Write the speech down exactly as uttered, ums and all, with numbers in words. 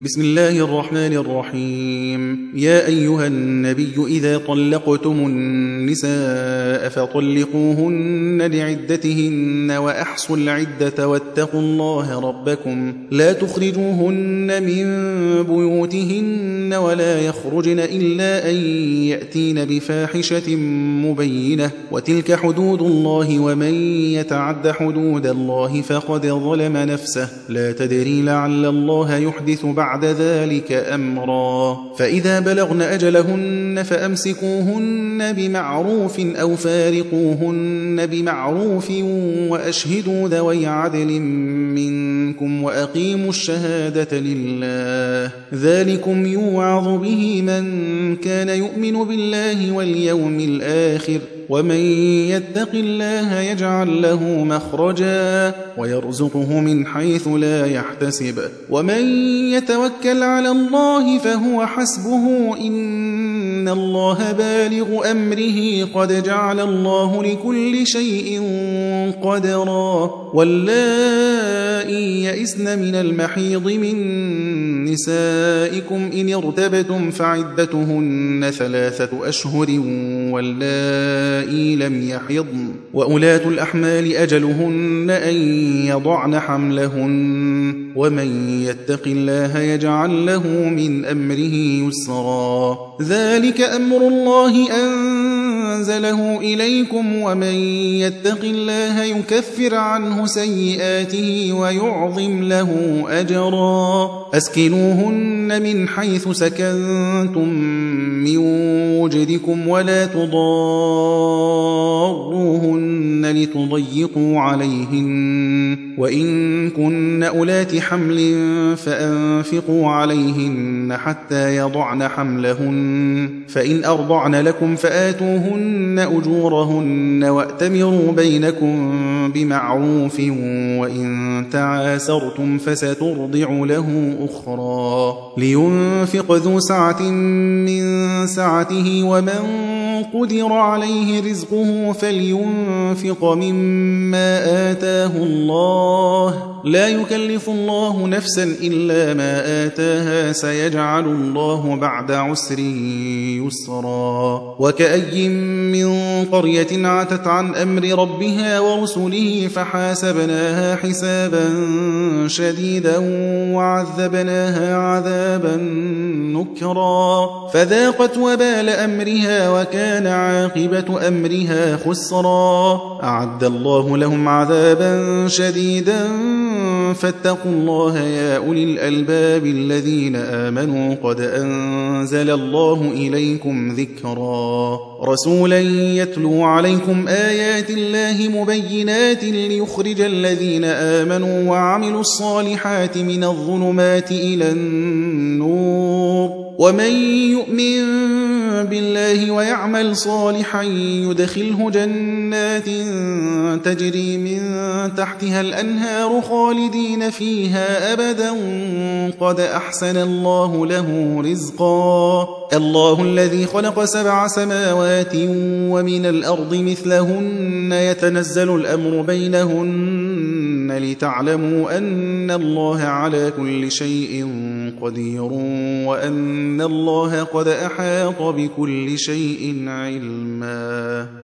بسم الله الرحمن الرحيم. يا أيها النبي إذا طلقتم النساء فطلقوهن لعدتهن وأحصوا العدة واتقوا الله ربكم لا تخرجوهن من بيوتهن ولا يخرجن إلا أن يأتين بفاحشة مبينة وتلك حدود الله ومن يتعد حدود الله فقد ظلم نفسه لا تدري لعل الله يحدث بعد بعد ذلك أمرا. فإذا بلغن أجلهن فأمسكوهن بمعروف أو فارقوهن بمعروف وأشهدوا ذوي عدل منكم وأقيموا الشهادة لله ذلكم يوعظ به من كان يؤمن بالله واليوم الآخر ومن يتق الله يجعل له مخرجا ويرزقه من حيث لا يحتسب ومن يتوكل على الله فهو حسبه إن الله بالغ أمره قد جعل الله لكل شيء قدرا. واللائي يئسن من المحيض من نسائكم إن ارتبتم فعدتهن ثلاثة أشهر واللائي لم يحضن وأولاة الأحمال أجلهن أن يضعن حملهن ومن يتق الله يجعل له من أمره يسرا. ذلك أمر الله أنزله إليكم ومن يتق الله يكفر عنه سيئاته ويعظم له أجرا. أسكنوهن من حيث سكنتم من وجدكم ولا تضاروهن لتضيقوا عليهن وإن كن أولات حمل فأنفقوا عليهن حتى يضعن حملهن فإن أرضعن لكم فآتوهن أجورهن وأتمروا بينكم بمعروف وإن تعاسرتم فسترضع له أخرى. لينفق ذو سعة من سعته ومن قدر عليه رزقه فلينفق مما آتاه الله لا يكلف الله نفسا إلا ما آتاها سيجعل الله بعد عسر يسرا. وكأي من قرية عتت عن أمر ربها ورسله فحاسبناها حسابا شديدا وعذبناها عذابا نكرا فذاقت وبال أمرها وكان عاقبة أمرها خسرا. أعد الله لهم عذابا شديدا فاتقوا الله يا أولي الألباب الذين آمنوا قد أنزل الله إليكم ذكرا. رسولا يتلو عليكم آيات الله مبينات ليخرج الذين آمنوا وعملوا الصالحات من الظلمات إلى النور ومن يؤمن بالله ويعمل صالحا يدخله جنات تجري من تحتها الأنهار خالدين فيها أبدا قد أحسن الله له رزقا. الله الذي خلق سبع سماوات ومن الأرض مثلهن يتنزل الأمر بينهن لتعلموا أن الله على كل شيء قدير وأن الله قد أحاط بكل شيء علما.